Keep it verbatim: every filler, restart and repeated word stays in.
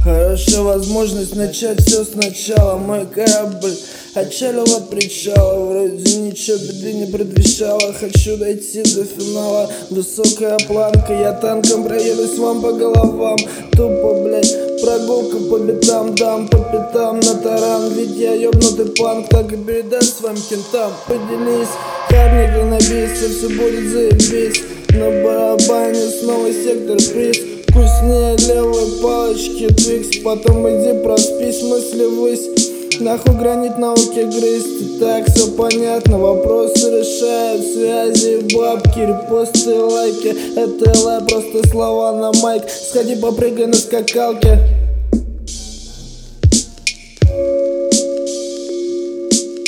Хорошая возможность начать все сначала. Мой корабль отчалил от причала. Вроде ничего беды не предвещало. Хочу дойти до финала. Высокая планка, я танком проедусь вам по головам. Тупо, блять, прогулка по битам. Дам по пятам на таран. Ведь я ёбнутый панк, так и передай своим кентам. Поделись, парни гранобийцы, все будет заебись. На барабане снова сектор приз. Вкуснее левой палочки твикс. Потом иди проспись, мысли высь. Нахуй гранит науки грызть. И так все понятно, вопросы решают. Связи, бабки, репосты, лайки. Это лай, просто слова на майк. Сходи попрыгай на скакалке.